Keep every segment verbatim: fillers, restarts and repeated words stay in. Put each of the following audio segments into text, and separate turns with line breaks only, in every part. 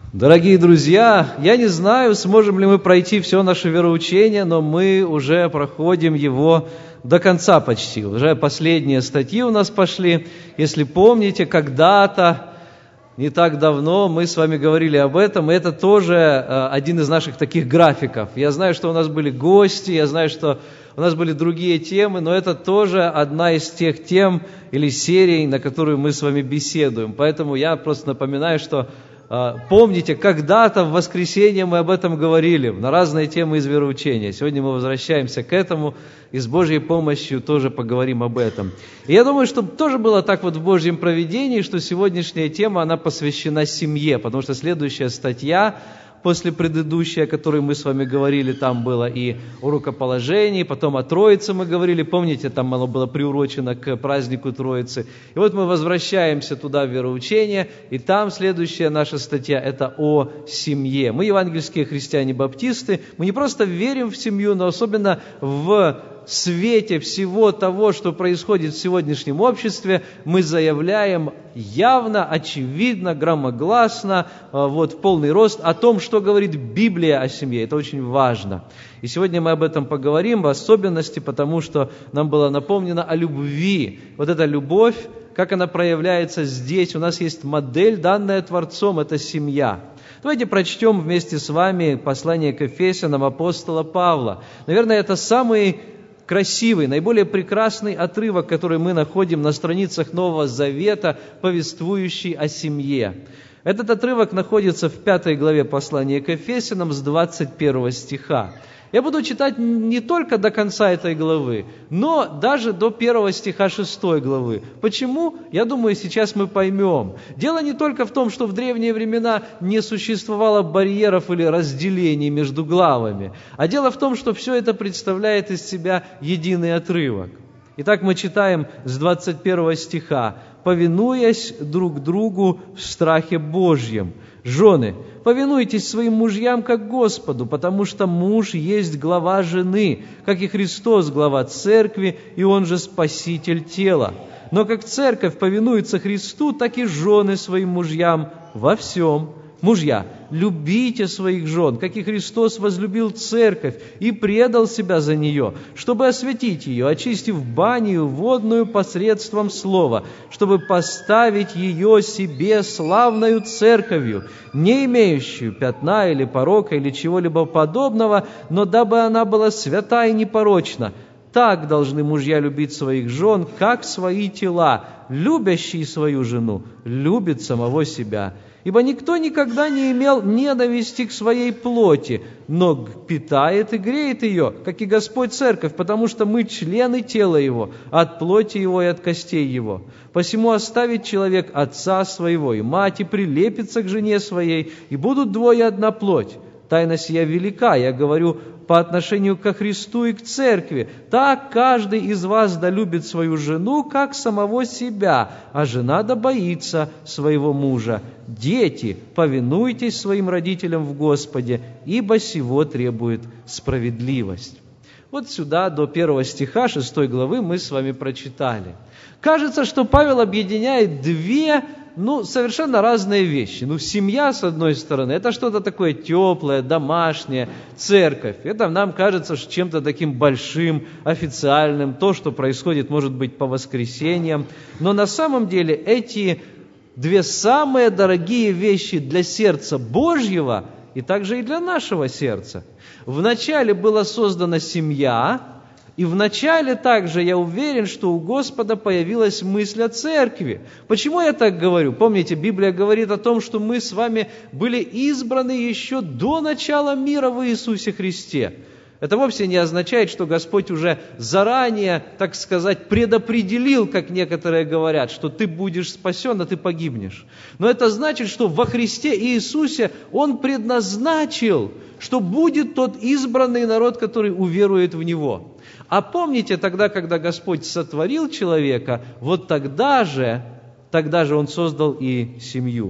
Дорогие друзья, я не знаю, сможем ли мы пройти все наше вероучение, но мы уже проходим его до конца почти. Уже последние статьи у нас пошли. Если помните, когда-то, не так давно, мы с вами говорили об этом, и это тоже э, один из наших таких графиков. Я знаю, что у нас были гости, я знаю, что у нас были другие темы, но это тоже одна из тех тем или серий, на которую мы с вами беседуем. Поэтому я просто напоминаю, что помните, когда-то в воскресенье мы об этом говорили, на разные темы из вероучения. Сегодня мы возвращаемся к этому и с Божьей помощью тоже поговорим об этом. И я думаю, что тоже было так вот в Божьем провидении, что сегодняшняя тема, она посвящена семье, потому что следующая статья, после предыдущей, о которой мы с вами говорили, там было и о рукоположении, потом о Троице мы говорили, помните, там оно было приурочено к празднику Троицы. И вот мы возвращаемся туда в вероучение, и там следующая наша статья – это о семье. Мы, евангельские христиане-баптисты, мы не просто верим в семью, но особенно в свете всего того, что происходит в сегодняшнем обществе, мы заявляем явно, очевидно, громогласно, вот, в полный рост о том, что говорит Библия о семье. Это очень важно. И сегодня мы об этом поговорим, в особенности потому, что нам было напомнено о любви. Вот эта любовь, как она проявляется здесь. У нас есть модель, данная Творцом, это семья. Давайте прочтем вместе с вами послание к Ефесянам апостола Павла. Наверное, это самый красивый, наиболее прекрасный отрывок, который мы находим на страницах Нового Завета, повествующий о семье. Этот отрывок находится в пятой главе послания к Ефесянам с двадцать первого стиха. Я буду читать не только до конца этой главы, но даже до первого стиха шестой главы. Почему? Я думаю, сейчас мы поймем. Дело не только в том, что в древние времена не существовало барьеров или разделений между главами, а дело в том, что все это представляет из себя единый отрывок. Итак, мы читаем с двадцать первого стиха. «Повинуясь друг другу в страхе Божьем. Жены, повинуйтесь своим мужьям как Господу, потому что муж есть глава жены, как и Христос глава церкви, и он же спаситель тела. Но как церковь повинуется Христу, так и жены своим мужьям во всем. Мужья, любите своих жен, как и Христос возлюбил церковь и предал себя за нее, чтобы осветить ее, очистив баню водную посредством слова, чтобы поставить ее себе славною церковью, не имеющую пятна или порока или чего-либо подобного, но дабы она была свята и непорочна. Так должны мужья любить своих жен, как свои тела. Любящий свою жену любит самого себя. Ибо никто никогда не имел ненависти к своей плоти, но питает и греет ее, как и Господь церковь, потому что мы члены тела Его, от плоти Его и от костей Его. Посему оставит человек отца своего и мать, и прилепится к жене своей, и будут двое одна плоть. Тайна сия велика, я говорю, по отношению ко Христу и к церкви. Так каждый из вас да любит свою жену, как самого себя, а жена да боится своего мужа. Дети, повинуйтесь своим родителям в Господе, ибо сего требует справедливость». Вот сюда до первого стиха шестой главы мы с вами прочитали. Кажется, что Павел объединяет две Ну, совершенно разные вещи. Ну, семья, с одной стороны, это что-то такое теплое, домашнее, церковь. Это нам кажется чем-то таким большим, официальным, то, что происходит, может быть, по воскресеньям. Но на самом деле эти две самые дорогие вещи для сердца Божьего и также и для нашего сердца. Вначале была создана семья, и вначале также я уверен, что у Господа появилась мысль о церкви. Почему я так говорю? Помните, Библия говорит о том, что мы с вами были избраны еще до начала мира в Иисусе Христе. Это вовсе не означает, что Господь уже заранее, так сказать, предопределил, как некоторые говорят, что ты будешь спасен, а ты погибнешь. Но это значит, что во Христе Иисусе Он предназначил, что будет тот избранный народ, который уверует в Него. А помните, тогда, когда Господь сотворил человека, вот тогда же, тогда же Он создал и семью.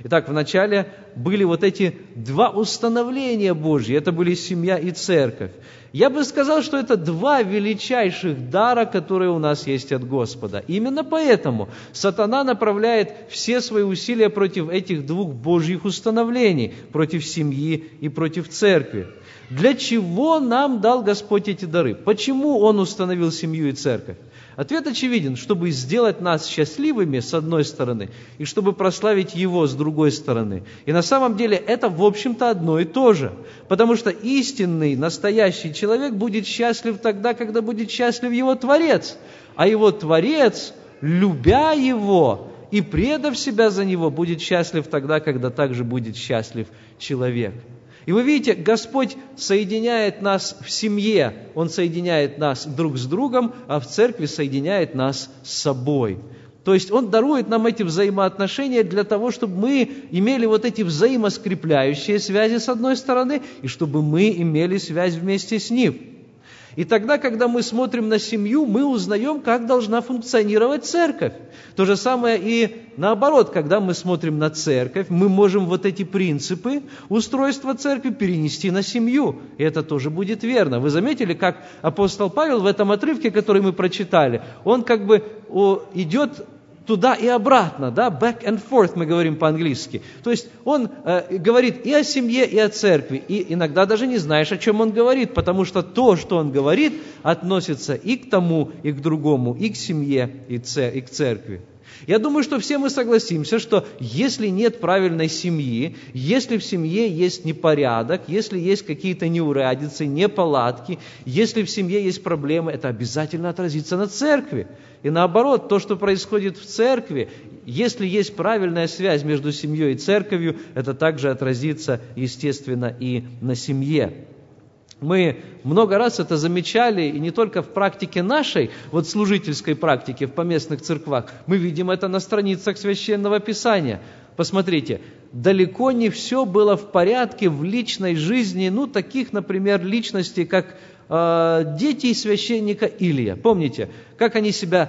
Итак, вначале были вот эти два установления Божьи. Это были семья и церковь. Я бы сказал, что это два величайших дара, которые у нас есть от Господа. Именно поэтому сатана направляет все свои усилия против этих двух Божьих установлений, против семьи и против церкви. Для чего нам дал Господь эти дары? Почему Он установил семью и церковь? Ответ очевиден, чтобы сделать нас счастливыми с одной стороны, и чтобы прославить Его с другой стороны. И на самом деле это, в общем-то, одно и то же. Потому что истинный, настоящий человек будет счастлив тогда, когда будет счастлив его Творец. А его Творец, любя Его и предав себя за Него, будет счастлив тогда, когда также будет счастлив человек. И вы видите, Господь соединяет нас в семье, Он соединяет нас друг с другом, а в церкви соединяет нас с собой. То есть Он дарует нам эти взаимоотношения для того, чтобы мы имели вот эти взаимоскрепляющие связи с одной стороны, и чтобы мы имели связь вместе с Ним. И тогда, когда мы смотрим на семью, мы узнаем, как должна функционировать церковь. То же самое и наоборот, когда мы смотрим на церковь, мы можем вот эти принципы устройства церкви перенести на семью. И это тоже будет верно. Вы заметили, как апостол Павел в этом отрывке, который мы прочитали, он как бы идет туда и обратно, да, back and forth мы говорим по-английски. То есть он э, говорит и о семье, и о церкви, и иногда даже не знаешь, о чем он говорит, потому что то, что он говорит, относится и к тому, и к другому, и к семье, и, ц- и к церкви. Я думаю, что все мы согласимся, что если нет правильной семьи, если в семье есть непорядок, если есть какие-то неурядицы, неполадки, если в семье есть проблемы, это обязательно отразится на церкви. И наоборот, то, что происходит в церкви, если есть правильная связь между семьей и церковью, это также отразится, естественно, и на семье. Мы много раз это замечали, и не только в практике нашей, вот служительской практике в поместных церквах, мы видим это на страницах Священного Писания. Посмотрите, далеко не все было в порядке в личной жизни, ну, таких, например, личностей, как э, дети священника Илия. Помните, как они себя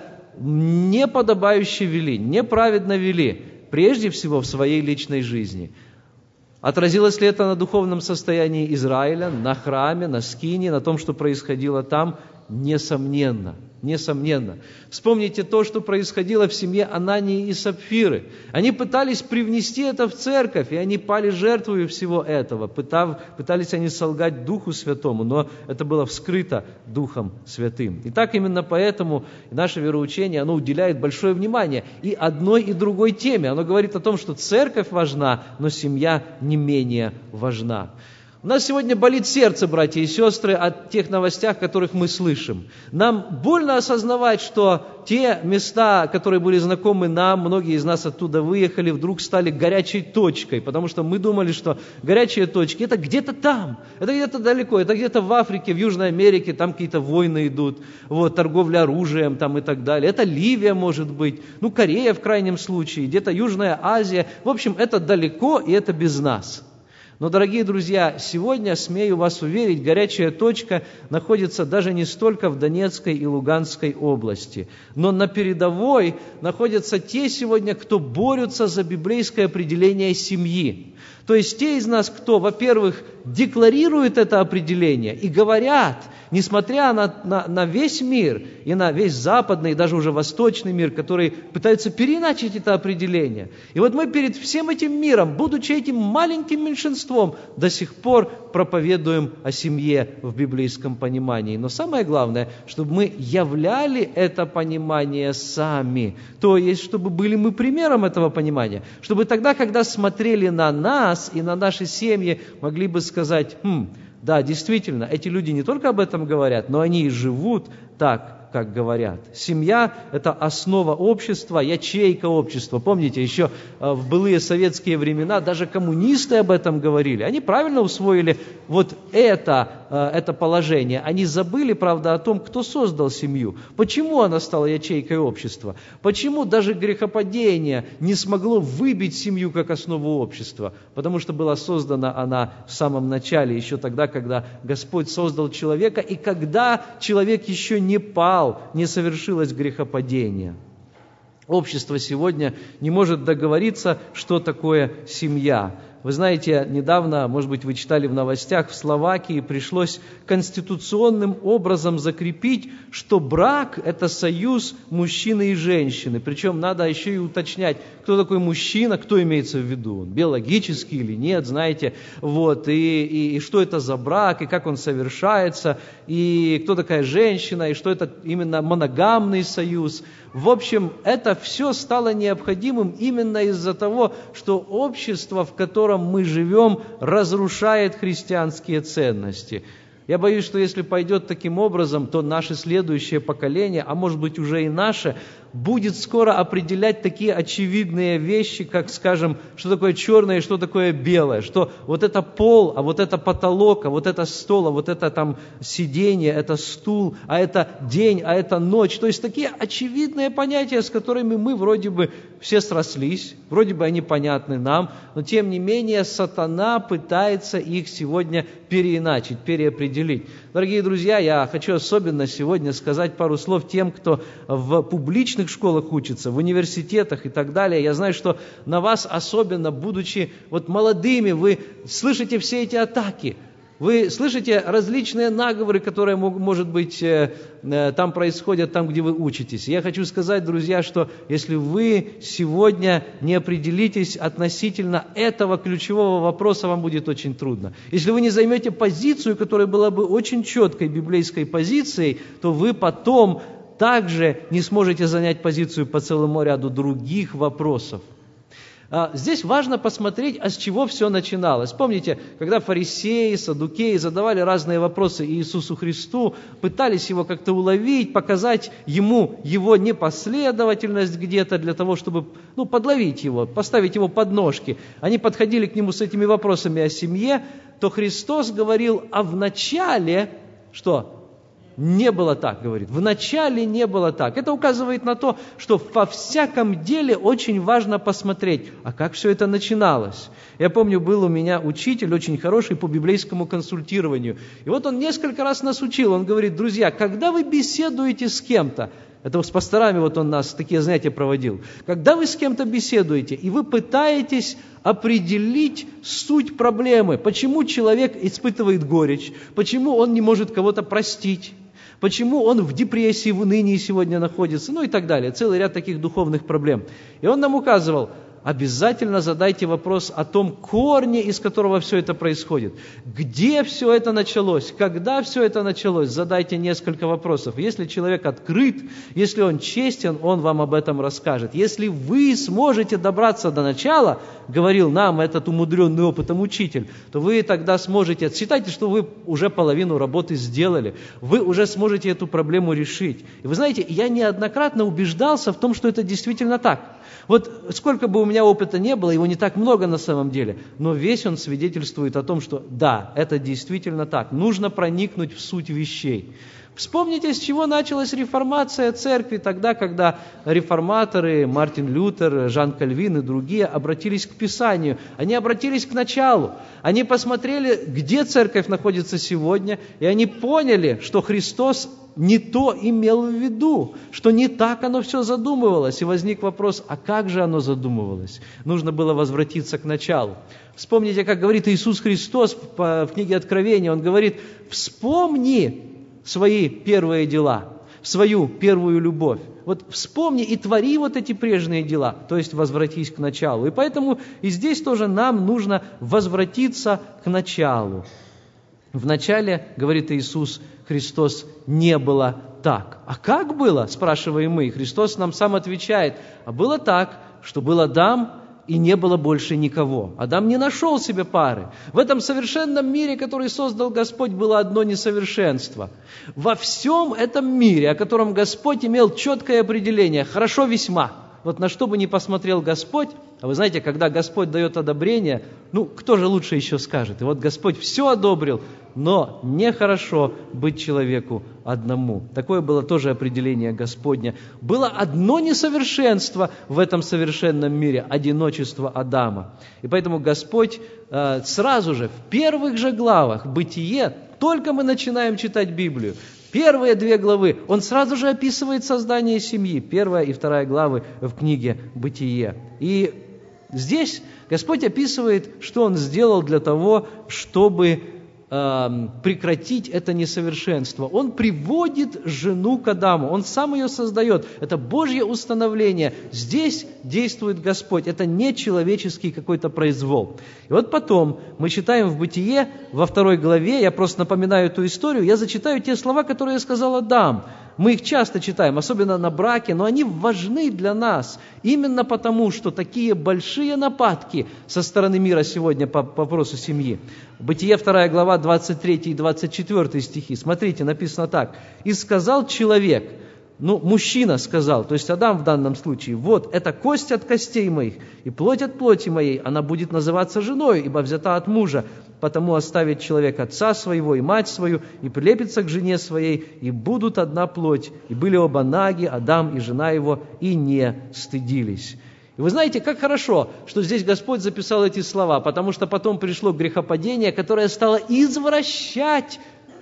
неподобающе вели, неправедно вели, прежде всего в своей личной жизни. Отразилось ли это на духовном состоянии Израиля, на храме, на скине, на том, что происходило там? Несомненно. Несомненно. Вспомните то, что происходило в семье Анании и Сапфиры. Они пытались привнести это в церковь, и они пали жертвою всего этого. Пытав, пытались они солгать Духу Святому, но это было вскрыто Духом Святым. И так именно поэтому наше вероучение, оно уделяет большое внимание и одной, и другой теме. Оно говорит о том, что церковь важна, но семья не менее важна. У нас сегодня болит сердце, братья и сестры, от тех новостях, которых мы слышим. Нам больно осознавать, что те места, которые были знакомы нам, многие из нас оттуда выехали, вдруг стали горячей точкой, потому что мы думали, что горячие точки – это где-то там, это где-то далеко, это где-то в Африке, в Южной Америке, там какие-то войны идут, вот, торговля оружием там и так далее. Это Ливия, может быть, ну, Корея в крайнем случае, где-то Южная Азия. В общем, это далеко, и это без нас. Но, дорогие друзья, сегодня, смею вас уверить, горячая точка находится даже не столько в Донецкой и Луганской области, но на передовой находятся те сегодня, кто борются за библейское определение семьи. То есть те из нас, кто, во-первых, декларирует это определение и говорят, несмотря на, на, на весь мир и на весь западный, и даже уже восточный мир, которые пытаются переиначить это определение. И вот мы перед всем этим миром, будучи этим маленьким меньшинством, до сих пор проповедуем о семье в библейском понимании. Но самое главное, чтобы мы являли это понимание сами. То есть, чтобы были мы примером этого понимания. Чтобы тогда, когда смотрели на нас и на наши семьи, могли бы сказать, хм, да, действительно, эти люди не только об этом говорят, но они и живут так, как говорят. Семья – это основа общества, ячейка общества. Помните, еще в былые советские времена даже коммунисты об этом говорили. Они правильно усвоили вот это, это положение. Они забыли, правда, о том, кто создал семью. Почему она стала ячейкой общества? Почему даже грехопадение не смогло выбить семью как основу общества? Потому что была создана она в самом начале, еще тогда, когда Господь создал человека, и когда человек еще не пал, не совершилось грехопадение. Общество сегодня не может договориться, что такое семья. Вы знаете, недавно, может быть, вы читали в новостях, в Словакии пришлось конституционным образом закрепить, что брак – это союз мужчины и женщины. Причем надо еще и уточнять, кто такой мужчина, кто имеется в виду, он биологический или нет, знаете, вот, и, и, и что это за брак, и как он совершается, и кто такая женщина, и что это именно моногамный союз. В общем, это все стало необходимым именно из-за того, что общество, в котором мы живем, разрушает христианские ценности. Я боюсь, что если пойдет таким образом, то наше следующее поколение, а может быть уже и наше, будет скоро определять такие очевидные вещи, как, скажем, что такое черное и что такое белое, что вот это пол, а вот это потолок, а вот это стол, а вот это там сиденье, это стул, а это день, а это ночь. То есть такие очевидные понятия, с которыми мы вроде бы все срослись, вроде бы они понятны нам, но тем не менее сатана пытается их сегодня переиначить, переопределить. Дорогие друзья, я хочу особенно сегодня сказать пару слов тем, кто в публичных школах учится, в университетах и так далее. Я знаю, что на вас особенно, будучи вот молодыми, вы слышите все эти атаки. Вы слышите различные наговоры, которые, может быть, там происходят, там, где вы учитесь. Я хочу сказать, друзья, что если вы сегодня не определитесь относительно этого ключевого вопроса, вам будет очень трудно. Если вы не займете позицию, которая была бы очень четкой библейской позицией, то вы потом также не сможете занять позицию по целому ряду других вопросов. Здесь важно посмотреть, а с чего все начиналось. Помните, когда фарисеи, саддукеи задавали разные вопросы Иисусу Христу, пытались его как-то уловить, показать ему его непоследовательность где-то для того, чтобы ну, подловить его, поставить его под ножки. Они подходили к нему с этими вопросами о семье, то Христос говорил, а вначале, что? Не было так, говорит. Вначале не было так. Это указывает на то, что во всяком деле очень важно посмотреть, а как все это начиналось. Я помню, был у меня учитель очень хороший по библейскому консультированию. И вот он несколько раз нас учил. Он говорит, друзья, когда вы беседуете с кем-то, это с пасторами вот он нас такие занятия проводил, когда вы с кем-то беседуете, и вы пытаетесь определить суть проблемы, почему человек испытывает горечь, почему он не может кого-то простить, почему он в депрессии, в унынии сегодня находится, ну и так далее. Целый ряд таких духовных проблем. И он нам указывал, обязательно задайте вопрос о том корне, из которого все это происходит. Где все это началось? Когда все это началось? Задайте несколько вопросов. Если человек открыт, если он честен, он вам об этом расскажет. Если вы сможете добраться до начала, говорил нам этот умудренный опытом учитель, то вы тогда сможете, считайте, что вы уже половину работы сделали, вы уже сможете эту проблему решить. И вы знаете, я неоднократно убеждался в том, что это действительно так. Вот сколько бы у меня опыта не было, его не так много на самом деле, но весь он свидетельствует о том, что да, это действительно так. Нужно проникнуть в суть вещей. Вспомните, с чего началась реформация церкви тогда, когда реформаторы, Мартин Лютер, Жан Кальвин и другие обратились к Писанию. Они обратились к началу. Они посмотрели, где церковь находится сегодня, и они поняли, что Христос не то имел в виду, что не так оно все задумывалось. И возник вопрос, а как же оно задумывалось? Нужно было возвратиться к началу. Вспомните, как говорит Иисус Христос в книге Откровения. Он говорит, вспомни свои первые дела, свою первую любовь. Вот вспомни и твори вот эти прежние дела, то есть возвратись к началу. И поэтому и здесь тоже нам нужно возвратиться к началу. В начале, говорит Иисус Христос, не было так. А как было, спрашиваем мы? И Христос нам сам отвечает, а было так, что был Адам, и не было больше никого. Адам не нашел себе пары. В этом совершенном мире, который создал Господь, было одно несовершенство. Во всем этом мире, о котором Господь имел четкое определение, хорошо весьма. Вот на что бы ни посмотрел Господь, а вы знаете, когда Господь дает одобрение, ну, кто же лучше еще скажет? И вот Господь все одобрил, но нехорошо быть человеку одному. Такое было тоже определение Господня. Было одно несовершенство в этом совершенном мире – одиночество Адама. И поэтому Господь э, сразу же, в первых же главах Бытие, только мы начинаем читать Библию, Первые две главы, он сразу же описывает создание семьи. Первая и вторая главы в книге «Бытие». И здесь Господь описывает, что Он сделал для того, чтобы э, прекратить это несовершенство. Он приводит жену к Адаму, Он сам ее создает. Это Божье установление. Здесь действует Господь. Это не человеческий какой-то произвол. И вот потом мы читаем в Бытие, во второй главе, я просто напоминаю эту историю, я зачитаю те слова, которые я сказал Адам. Мы их часто читаем, особенно на браке, но они важны для нас. Именно потому, что такие большие нападки со стороны мира сегодня по вопросу семьи. Бытие вторая глава, двадцать третий и двадцать четвёртый стихи. Смотрите, написано так. «И сказал человек», ну, мужчина сказал, то есть Адам в данном случае, «Вот, это кость от костей моих и плоть от плоти моей, она будет называться женой, ибо взята от мужа. Потому оставит человек отца своего и мать свою, и прилепится к жене своей, и будут одна плоть. И были оба наги, Адам и жена его, и не стыдились». И вы знаете, как хорошо, что здесь Господь записал эти слова, потому что потом пришло грехопадение, которое стало извращать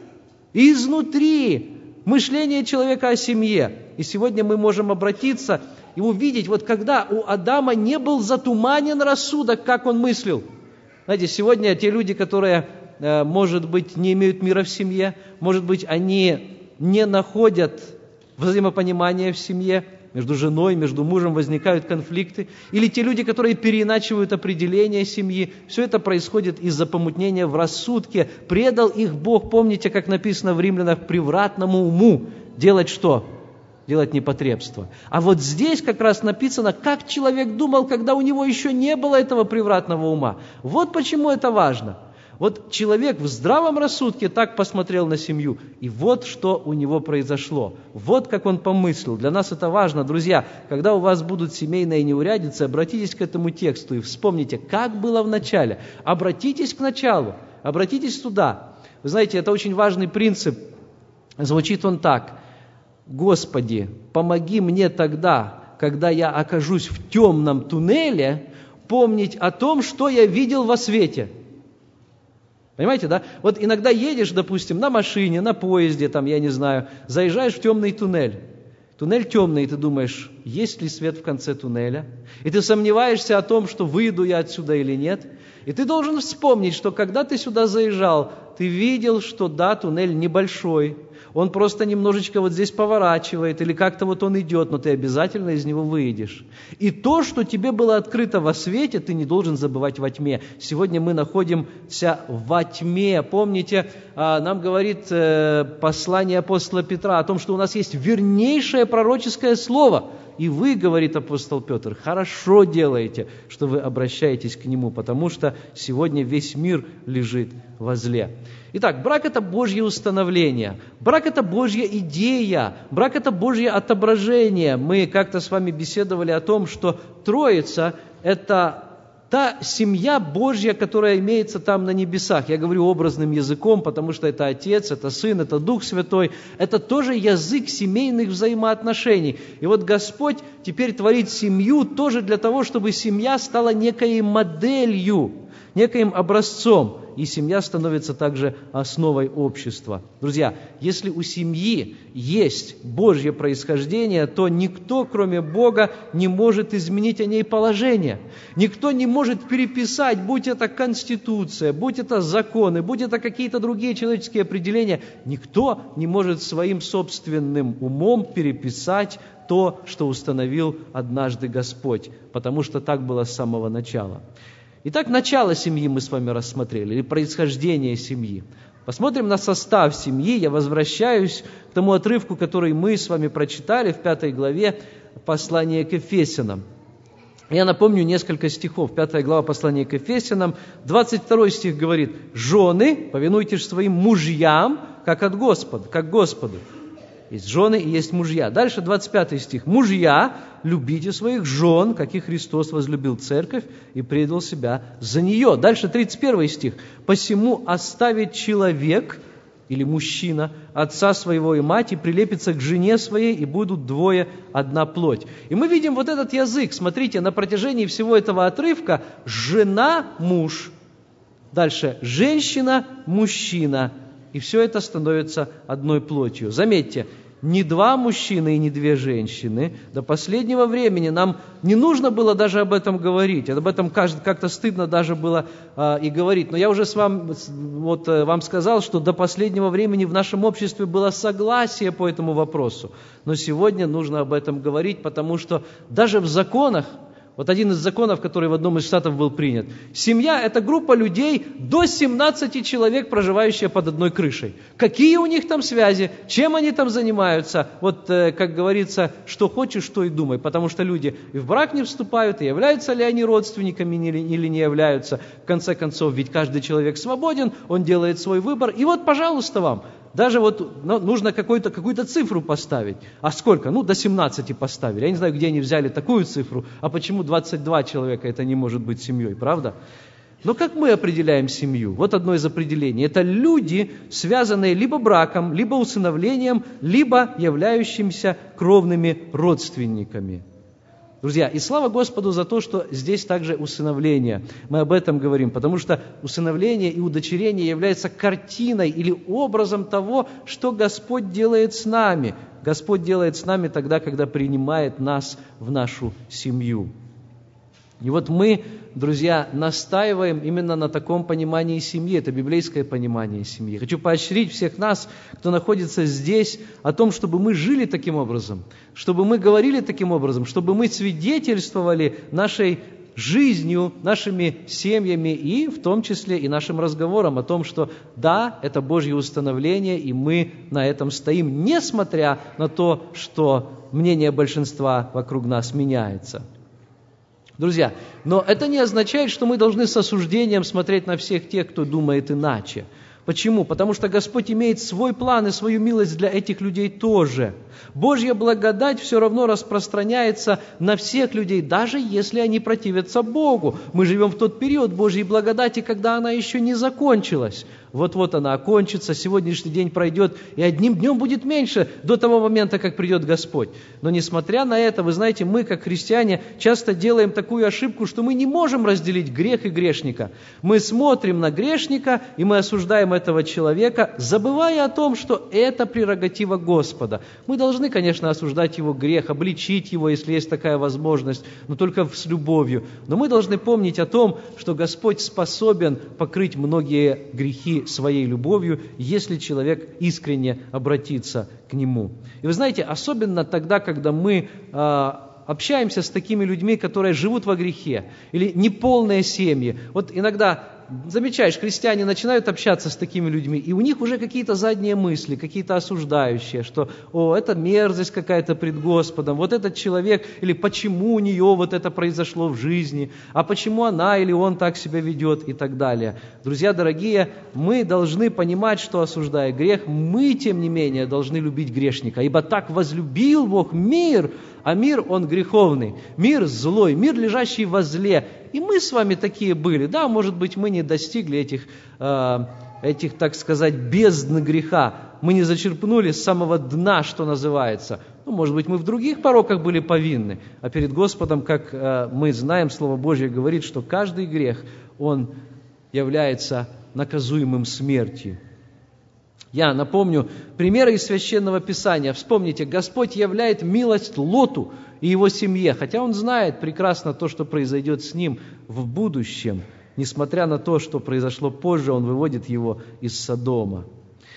изнутри мышление человека о семье. И сегодня мы можем обратиться и увидеть, вот когда у Адама не был затуманен рассудок, как он мыслил. Знаете, сегодня те люди, которые, может быть, не имеют мира в семье, может быть, они не находят взаимопонимания в семье, между женой, между мужем возникают конфликты, или те люди, которые переиначивают определение семьи, все это происходит из-за помутнения в рассудке. Предал их Бог, помните, как написано в Римлянах, превратному уму. Делать что? Делать непотребство. А вот здесь как раз написано, как человек думал, когда у него еще не было этого превратного ума. Вот почему это важно. Вот человек в здравом рассудке так посмотрел на семью, и вот что у него произошло. Вот как он помыслил. Для нас это важно, друзья. Когда у вас будут семейные неурядицы, обратитесь к этому тексту и вспомните, как было в начале. Обратитесь к началу, обратитесь туда. Вы знаете, это очень важный принцип. Звучит он так. «Господи, помоги мне тогда, когда я окажусь в темном туннеле, помнить о том, что я видел во свете». Понимаете, да? Вот иногда едешь, допустим, на машине, на поезде, там, я не знаю, заезжаешь в темный туннель. Туннель темный, и ты думаешь, есть ли свет в конце туннеля? И ты сомневаешься о том, что выйду я отсюда или нет. И ты должен вспомнить, что когда ты сюда заезжал, ты видел, что да, туннель небольшой, он просто немножечко вот здесь поворачивает, или как-то вот он идет, но ты обязательно из него выйдешь. И то, что тебе было открыто во свете, ты не должен забывать во тьме. Сегодня мы находимся во тьме. Помните, нам говорит послание апостола Петра о том, что у нас есть вернейшее пророческое слово. И вы, говорит апостол Петр, хорошо делаете, что вы обращаетесь к нему, потому что сегодня весь мир лежит во зле. Итак, брак – это Божье установление, брак – это Божья идея, брак – это Божье отображение. Мы как-то с вами беседовали о том, что Троица – это та семья Божья, которая имеется там на небесах. Я говорю образным языком, потому что это Отец, это Сын, это Дух Святой. Это тоже язык семейных взаимоотношений. И вот Господь теперь творит семью тоже для того, чтобы семья стала некой моделью, неким образцом. И семья становится также основой общества. Друзья, если у семьи есть Божье происхождение, то никто, кроме Бога, не может изменить о ней положение. Никто не может переписать, будь это Конституция, будь это законы, будь это какие-то другие человеческие определения. Никто не может своим собственным умом переписать то, что установил однажды Господь, потому что так было с самого начала. Итак, начало семьи мы с вами рассмотрели, или происхождение семьи. Посмотрим на состав семьи. Я возвращаюсь к тому отрывку, который мы с вами прочитали в пятой главе послания к Ефесянам. Я напомню несколько стихов. Пятая глава послания к Ефесянам, двадцать второй стих говорит: «Жены, повинуйтесь своим мужьям, как от Господа, как Господу». Есть жены и есть мужья. Дальше двадцать пятый стих. «Мужья, любите своих жен, как и Христос возлюбил церковь и предал себя за нее». Дальше тридцать первый стих. «Посему оставит человек, или мужчина, отца своего и мать, и прилепится к жене своей, и будут двое одна плоть». И мы видим вот этот язык. Смотрите, на протяжении всего этого отрывка жена, муж. Дальше женщина, мужчина. и все это становится одной плотью. Заметьте, не два мужчины и не две женщины. До последнего времени нам не нужно было даже об этом говорить. Об этом как-то стыдно даже было а, и говорить. Но я уже с вами, вот, вам сказал, что до последнего времени в нашем обществе было согласие по этому вопросу. Но сегодня нужно об этом говорить, потому что даже в законах, вот один из законов, который в одном из штатов был принят. Семья – это группа людей до семнадцати человек, проживающие под одной крышей. Какие у них там связи, чем они там занимаются? Вот, как говорится, что хочешь, то и думай. Потому что люди и в брак не вступают, и являются ли они родственниками или не являются. В конце концов, ведь каждый человек свободен, он делает свой выбор. И вот, пожалуйста, вам. Даже вот ну, нужно какую-то, какую-то цифру поставить. А сколько? Ну, до семнадцати поставили. Я не знаю, где они взяли такую цифру, а почему двадцать два человека это не может быть семьей, правда? Но как мы определяем семью? Вот одно из определений. Это люди, связанные либо браком, либо усыновлением, либо являющимися кровными родственниками. Друзья, и слава Господу за то, что здесь также усыновление. Мы об этом говорим, потому что усыновление и удочерение является картиной или образом того, что Господь делает с нами. Господь делает с нами тогда, когда принимает нас в нашу семью. И вот мы, друзья, настаиваем именно на таком понимании семьи. Это библейское понимание семьи. Хочу поощрить всех нас, кто находится здесь, о том, чтобы мы жили таким образом, чтобы мы говорили таким образом, чтобы мы свидетельствовали нашей жизнью, нашими семьями и в том числе и нашим разговором о том, что да, это Божье установление, и мы на этом стоим, несмотря на то, что мнение большинства вокруг нас меняется. Друзья, но это не означает, что мы должны с осуждением смотреть на всех тех, кто думает иначе. Почему? Потому что Господь имеет свой план и свою милость для этих людей тоже. Божья благодать все равно распространяется на всех людей, даже если они противятся Богу. Мы живем в тот период Божьей благодати, когда она еще не закончилась. Вот-вот она окончится, сегодняшний день пройдет, и одним днем будет меньше до того момента, как придет Господь. Но несмотря на это, вы знаете, мы, как христиане, часто делаем такую ошибку, что мы не можем разделить грех и грешника. Мы смотрим на грешника, и мы осуждаем этого человека, забывая о том, что это прерогатива Господа. Мы должны, конечно, осуждать его грех, обличить его, если есть такая возможность, но только с любовью. Но мы должны помнить о том, что Господь способен покрыть многие грехи своей любовью, если человек искренне обратится к Нему. И вы знаете, особенно тогда, когда мы э, общаемся с такими людьми, которые живут во грехе, или неполные семьи. Вот иногда замечаешь, христиане начинают общаться с такими людьми, и у них уже какие-то задние мысли, какие-то осуждающие, что «О, это мерзость какая-то пред Господом, вот этот человек, или почему у нее вот это произошло в жизни, а почему она или он так себя ведет» и так далее. Друзья дорогие, мы должны понимать, что, осуждая грех, мы, тем не менее, должны любить грешника, ибо так возлюбил Бог мир, а мир, он греховный, мир злой, мир, лежащий во зле. И мы с вами такие были. Да, может быть, мы не достигли этих, э, этих, так сказать, бездн греха. Мы не зачерпнули с самого дна, что называется. Ну, может быть, мы в других пороках были повинны. А перед Господом, как э, мы знаем, Слово Божье говорит, что каждый грех, он является наказуемым смертью. Я напомню примеры из Священного Писания. Вспомните, Господь являет милость Лоту и его семье, хотя Он знает прекрасно то, что произойдет с ним в будущем. Несмотря на то, что произошло позже, Он выводит его из Содома.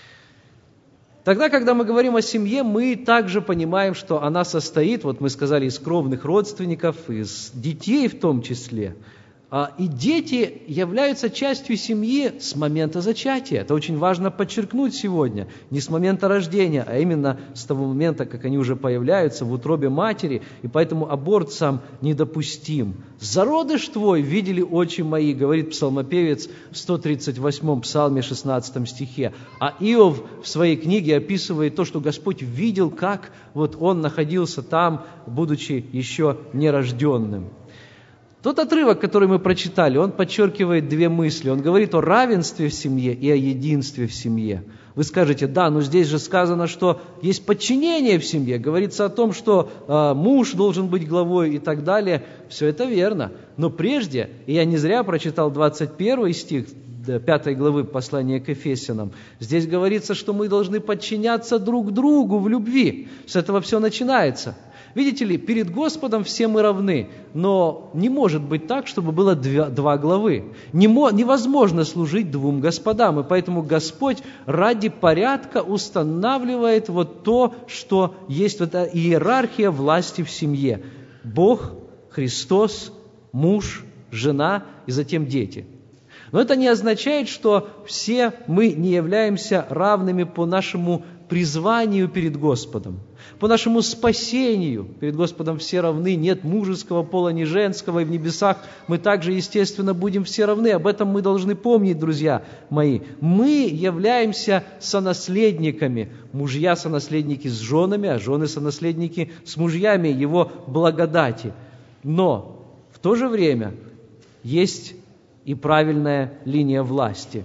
Тогда, когда мы говорим о семье, мы также понимаем, что она состоит, вот мы сказали, из кровных родственников, из детей в том числе. И дети являются частью семьи с момента зачатия. Это очень важно подчеркнуть сегодня. Не с момента рождения, а именно с того момента, как они уже появляются в утробе матери. И поэтому аборт сам недопустим. «Зародыш твой видели очи мои», говорит псалмопевец в сто тридцать восьмом псалме, шестнадцатом стихе. А Иов в своей книге описывает то, что Господь видел, как вот он находился там, будучи еще нерожденным. Тот отрывок, который мы прочитали, он подчеркивает две мысли. Он говорит о равенстве в семье и о единстве в семье. Вы скажете, да, но здесь же сказано, что есть подчинение в семье. Говорится о том, что э, муж должен быть главой и так далее. Все это верно. Но прежде, и я не зря прочитал двадцать первый стих, пятой главы послания к Ефесянам. Здесь говорится, что мы должны подчиняться друг другу в любви. С этого все начинается. Видите ли, перед Господом все мы равны, но не может быть так, чтобы было две, два главы. Немо, невозможно служить двум господам, и поэтому Господь ради порядка устанавливает вот то, что есть вот эта иерархия власти в семье. Бог, Христос, муж, жена и затем дети. Но это не означает, что все мы не являемся равными по нашему призванию перед Господом, по нашему спасению. Перед Господом все равны, нет мужеского пола, ни женского, и в небесах мы также, естественно, будем все равны. Об этом мы должны помнить, друзья мои. Мы являемся сонаследниками. Мужья сонаследники с женами, а жены сонаследники с мужьями Его благодати. Но в то же время есть и правильная линия власти.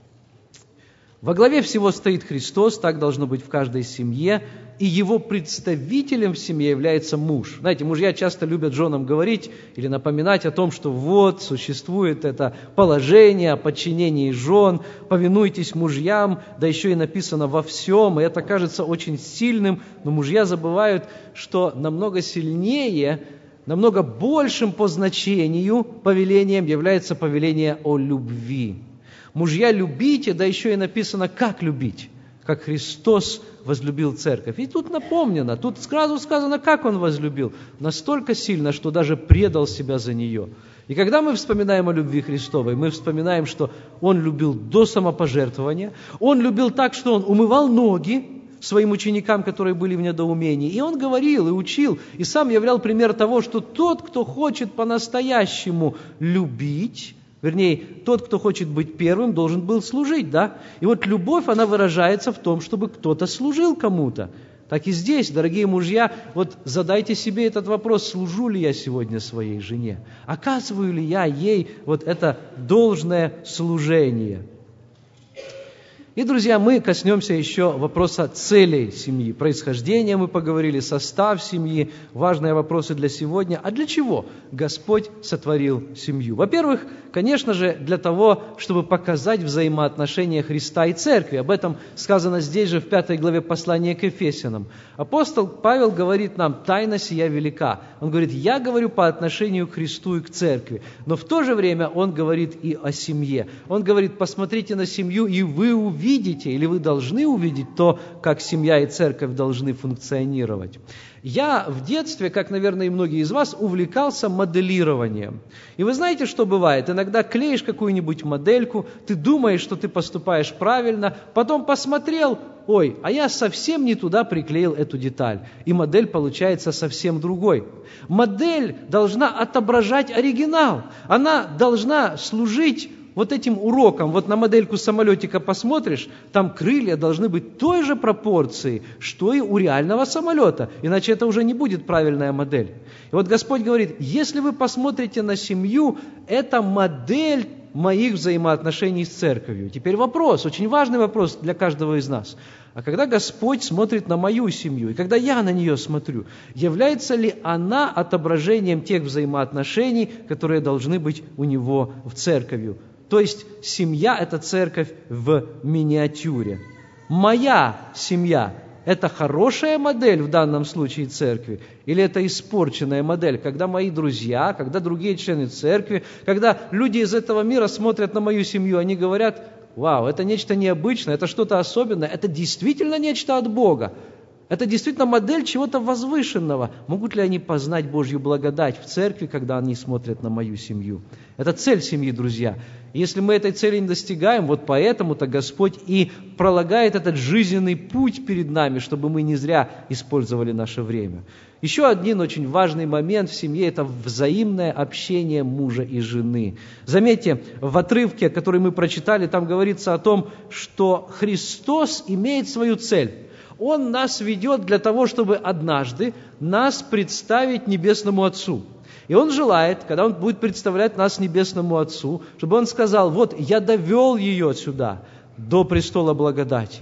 Во главе всего стоит Христос, так должно быть в каждой семье, и его представителем в семье является муж. Знаете, мужья часто любят женам говорить или напоминать о том, что вот, существует это положение о подчинении жен, повинуйтесь мужьям, да еще и написано во всем, и это кажется очень сильным, но мужья забывают, что намного сильнее, намного большим по значению повелением является повеление о любви. Мужья, любите, да еще и написано, как любить, как Христос возлюбил церковь. И тут напомнено, тут сразу сказано, как Он возлюбил. Настолько сильно, что даже предал себя за нее. И когда мы вспоминаем о любви Христовой, мы вспоминаем, что Он любил до самопожертвования, Он любил так, что Он умывал ноги своим ученикам, которые были в недоумении. И Он говорил и учил, и сам являл пример того, что тот, кто хочет по-настоящему любить, вернее, тот, кто хочет быть первым, должен был служить, да? И вот любовь, она выражается в том, чтобы кто-то служил кому-то. Так и здесь, дорогие мужья, вот задайте себе этот вопрос, служу ли я сегодня своей жене? Оказываю ли я ей вот это должное служение? И, друзья, мы коснемся еще вопроса целей семьи. Происхождение мы поговорили, состав семьи, важные вопросы для сегодня. А для чего Господь сотворил семью? Во-первых, конечно же, для того, чтобы показать взаимоотношения Христа и Церкви. Об этом сказано здесь же в пятой главе послания к Ефесянам. Апостол Павел говорит нам, тайна сия велика. Он говорит, я говорю по отношению к Христу и к Церкви. Но в то же время он говорит и о семье. Он говорит, посмотрите на семью, и вы увидите, видите, или вы должны увидеть то, как семья и церковь должны функционировать. Я в детстве, как, наверное, и многие из вас, увлекался моделированием. И вы знаете, что бывает? Иногда клеишь какую-нибудь модельку, ты думаешь, что ты поступаешь правильно, потом посмотрел, ой, а я совсем не туда приклеил эту деталь. И модель получается совсем другой. Модель должна отображать оригинал. Она должна служить вот этим уроком. Вот на модельку самолетика посмотришь, там крылья должны быть той же пропорции, что и у реального самолета. Иначе это уже не будет правильная модель. И вот Господь говорит, если вы посмотрите на семью, это модель моих взаимоотношений с церковью. Теперь вопрос, очень важный вопрос для каждого из нас. А когда Господь смотрит на мою семью, и когда я на нее смотрю, является ли она отображением тех взаимоотношений, которые должны быть у Него в церковью? То есть семья – это церковь в миниатюре. Моя семья – это хорошая модель в данном случае церкви, или это испорченная модель, когда мои друзья, когда другие члены церкви, когда люди из этого мира смотрят на мою семью, они говорят, вау, это нечто необычное, это что-то особенное, это действительно нечто от Бога. Это действительно модель чего-то возвышенного. Могут ли они познать Божью благодать в церкви, когда они смотрят на мою семью? Это цель семьи, друзья. И если мы этой цели не достигаем, вот поэтому-то Господь и пролагает этот жизненный путь перед нами, чтобы мы не зря использовали наше время. Еще один очень важный момент в семье – это взаимное общение мужа и жены. Заметьте, в отрывке, который мы прочитали, там говорится о том, что Христос имеет свою цель. Он нас ведет для того, чтобы однажды нас представить Небесному Отцу. И Он желает, когда Он будет представлять нас Небесному Отцу, чтобы Он сказал, вот, я довел ее сюда, до престола благодати.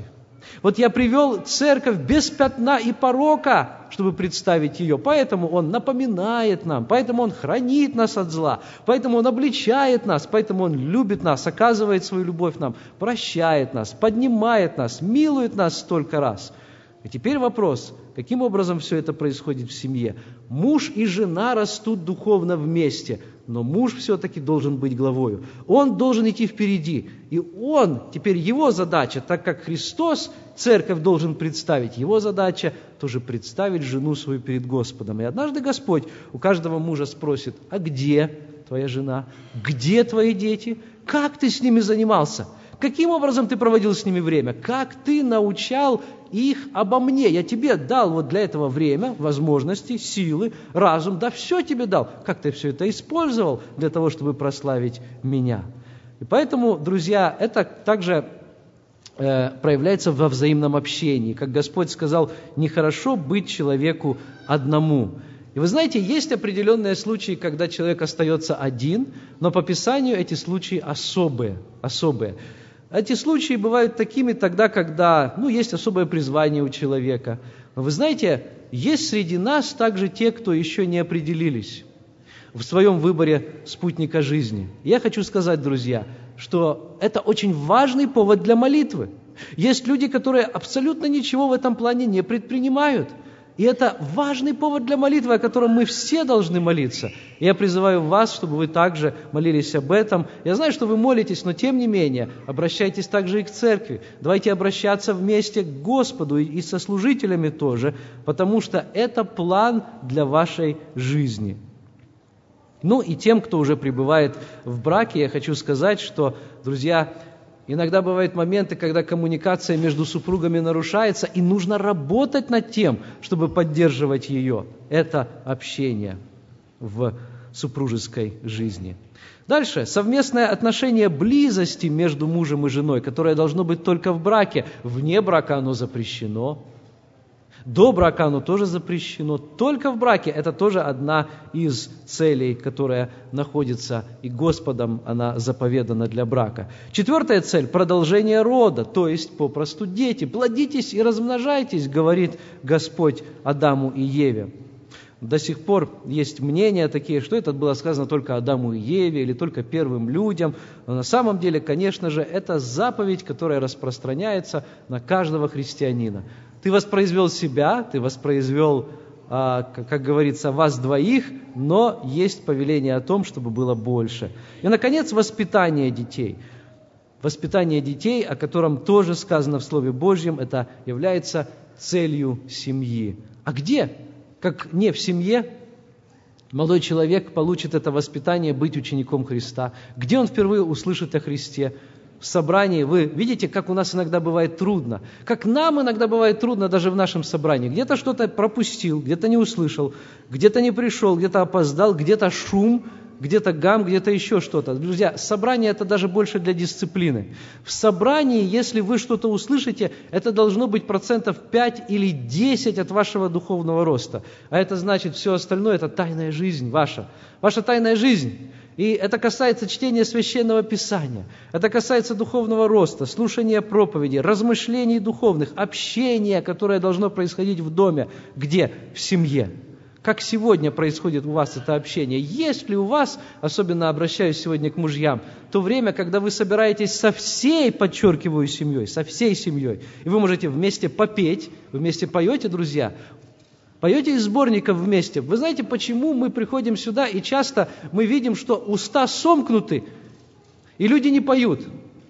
Вот я привел церковь без пятна и порока, чтобы представить ее. Поэтому Он напоминает нам, поэтому Он хранит нас от зла, поэтому Он обличает нас, поэтому Он любит нас, оказывает свою любовь нам, прощает нас, поднимает нас, милует нас столько раз. И теперь вопрос, каким образом все это происходит в семье? Муж и жена растут духовно вместе, но муж все-таки должен быть главою. Он должен идти впереди. И он, теперь его задача, так как Христос церковь должен представить, его задача тоже представить жену свою перед Господом. И однажды Господь у каждого мужа спросит: а где твоя жена? Где твои дети? Как ты с ними занимался? Каким образом ты проводил с ними время? Как ты научал их обо мне? Я тебе дал вот для этого время, возможности, силы, разум, да все тебе дал. Как ты все это использовал для того, чтобы прославить меня? И поэтому, друзья, это также э, проявляется во взаимном общении. Как Господь сказал, нехорошо быть человеку одному. И вы знаете, есть определенные случаи, когда человек остается один, но по Писанию эти случаи особые, особые. Эти случаи бывают такими тогда, когда, ну, есть особое призвание у человека. Но вы знаете, есть среди нас также те, кто еще не определились в своем выборе спутника жизни. И я хочу сказать, друзья, что это очень важный повод для молитвы. Есть люди, которые абсолютно ничего в этом плане не предпринимают. И это важный повод для молитвы, о котором мы все должны молиться. И я призываю вас, чтобы вы также молились об этом. Я знаю, что вы молитесь, но тем не менее, обращайтесь также и к церкви. Давайте обращаться вместе к Господу и со служителями тоже, потому что это план для вашей жизни. Ну и тем, кто уже пребывает в браке, я хочу сказать, что, друзья, иногда бывают моменты, когда коммуникация между супругами нарушается, и нужно работать над тем, чтобы поддерживать ее. Это общение в супружеской жизни. Дальше. Совместное отношение близости между мужем и женой, которое должно быть только в браке. Вне брака оно запрещено. До брака оно тоже запрещено. Только в браке это тоже одна из целей, которая находится и Господом, она заповедана для брака. Четвертая цель – продолжение рода, то есть попросту дети. Плодитесь и размножайтесь, говорит Господь Адаму и Еве. До сих пор есть мнения такие, что это было сказано только Адаму и Еве или только первым людям. Но на самом деле, конечно же, это заповедь, которая распространяется на каждого христианина. Ты воспроизвел себя, ты воспроизвел, как говорится, вас двоих, но есть повеление о том, чтобы было больше. И, наконец, воспитание детей. Воспитание детей, о котором тоже сказано в Слове Божьем, это является целью семьи. А где? Как не в семье, молодой человек получит это воспитание быть учеником Христа. Где он впервые услышит о Христе? В собрании. Вы видите, как у нас иногда бывает трудно. Как нам иногда бывает трудно даже в нашем собрании. Где-то что-то пропустил, где-то не услышал, где-то не пришел, где-то опоздал, где-то шум, где-то гам, где-то еще что-то. Друзья, собрание это даже больше для дисциплины. В собрании, если вы что-то услышите, это должно быть процентов пять или десять от вашего духовного роста. А это значит, все остальное это тайная жизнь ваша. Ваша тайная жизнь. И это касается чтения Священного Писания, это касается духовного роста, слушания проповедей, размышлений духовных, общения, которое должно происходить в доме. Где? В семье. Как сегодня происходит у вас это общение? Есть ли у вас, особенно обращаюсь сегодня к мужьям, то время, когда вы собираетесь со всей, подчеркиваю, семьей, со всей семьей, и вы можете вместе попеть, вы вместе поете, друзья, поете из сборников вместе. Вы знаете, почему мы приходим сюда, и часто мы видим, что уста сомкнуты, и люди не поют.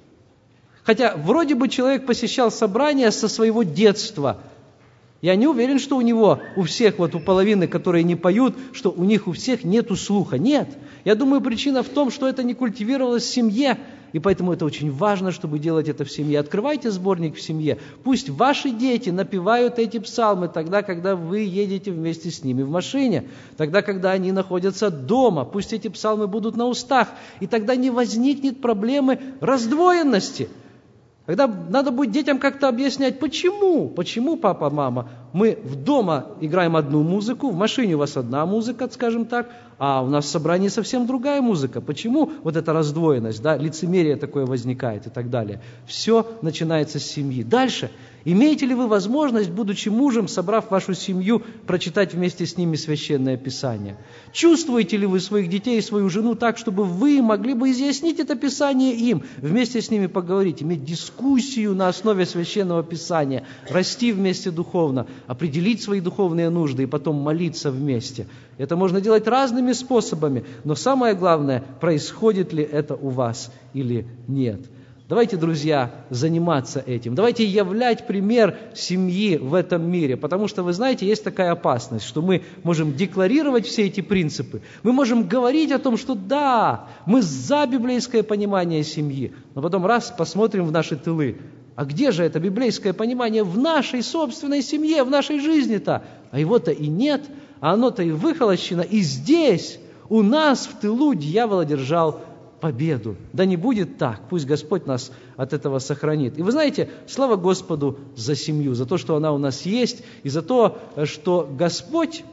Хотя вроде бы человек посещал собрания со своего детства. Я не уверен, что у него, у всех, вот у половины, которые не поют, что у них у всех нету слуха. Нет. Я думаю, причина в том, что это не культивировалось в семье. И поэтому это очень важно, чтобы делать это в семье. Открывайте сборник в семье. Пусть ваши дети напевают эти псалмы тогда, когда вы едете вместе с ними в машине. Тогда, когда они находятся дома. Пусть эти псалмы будут на устах. И тогда не возникнет проблемы раздвоенности. Когда надо будет детям как-то объяснять, почему, почему папа, мама Мы в дома играем одну музыку, в машине у вас одна музыка, скажем так, а у нас в собрании совсем другая музыка. Почему вот эта раздвоенность, да, лицемерие такое возникает и так далее? Все начинается с семьи. Дальше. Имеете ли вы возможность, будучи мужем, собрав вашу семью, прочитать вместе с ними Священное Писание? Чувствуете ли вы своих детей и свою жену так, чтобы вы могли бы изъяснить это Писание им, вместе с ними поговорить, иметь дискуссию на основе Священного Писания, расти вместе духовно, определить свои духовные нужды и потом молиться вместе? Это можно делать разными способами, но самое главное, происходит ли это у вас или нет. Давайте, друзья, заниматься этим. Давайте являть пример семьи в этом мире. Потому что, вы знаете, есть такая опасность, что мы можем декларировать все эти принципы. Мы можем говорить о том, что да, мы за библейское понимание семьи. Но потом раз посмотрим в наши тылы. А где же это библейское понимание в нашей собственной семье, в нашей жизни-то? А его-то и нет, а оно-то и выхолощено. И здесь, у нас в тылу, дьявол одержал победу. Да не будет так. Пусть Господь нас от этого сохранит. И вы знаете, слава Господу за семью, за то, что она у нас есть, и за то, что Господь,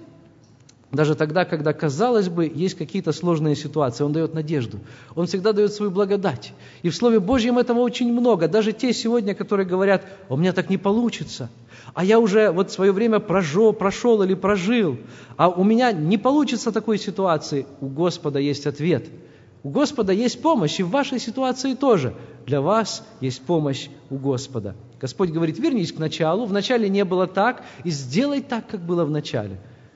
даже тогда, когда, казалось бы, есть какие-то сложные ситуации, Он дает надежду. Он всегда дает свою благодать. И в Слове Божьем этого очень много. Даже те сегодня, которые говорят: у меня так не получится, а я уже вот свое время прожил, прошел или прожил, а у меня не получится такой ситуации. У Господа есть ответ. У Господа есть помощь, и в вашей ситуации тоже. Для вас есть помощь у Господа. Господь говорит: вернись к началу, в начале не было так, и сделай так, как было в начале.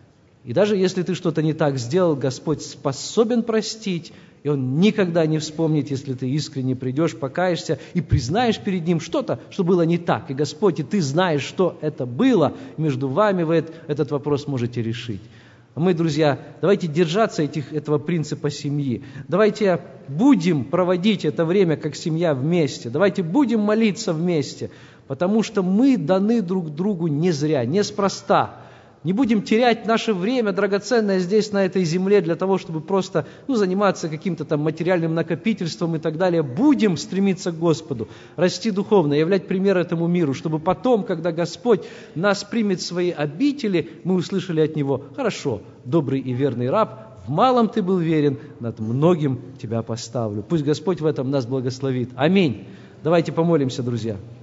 И даже если ты что-то не так сделал, Господь способен простить, и Он никогда не вспомнит, если ты искренне придешь, покаешься и признаешь перед Ним что-то, что было не так. И Господь, и ты знаешь, что это было, между вами вы этот вопрос можете решить. А мы, друзья, давайте держаться этих, этого принципа семьи. Давайте будем проводить это время как семья вместе. Давайте будем молиться вместе, потому что мы даны друг другу не зря, неспроста. Не будем терять наше время драгоценное здесь, на этой земле, для того, чтобы просто ну, заниматься каким-то там материальным накопительством и так далее. Будем стремиться к Господу, расти духовно, являть пример этому миру, чтобы потом, когда Господь нас примет в свои обители, мы услышали от Него: хорошо, добрый и верный раб, в малом ты был верен, над многим тебя поставлю. Пусть Господь в этом нас благословит. Аминь. Давайте помолимся, друзья.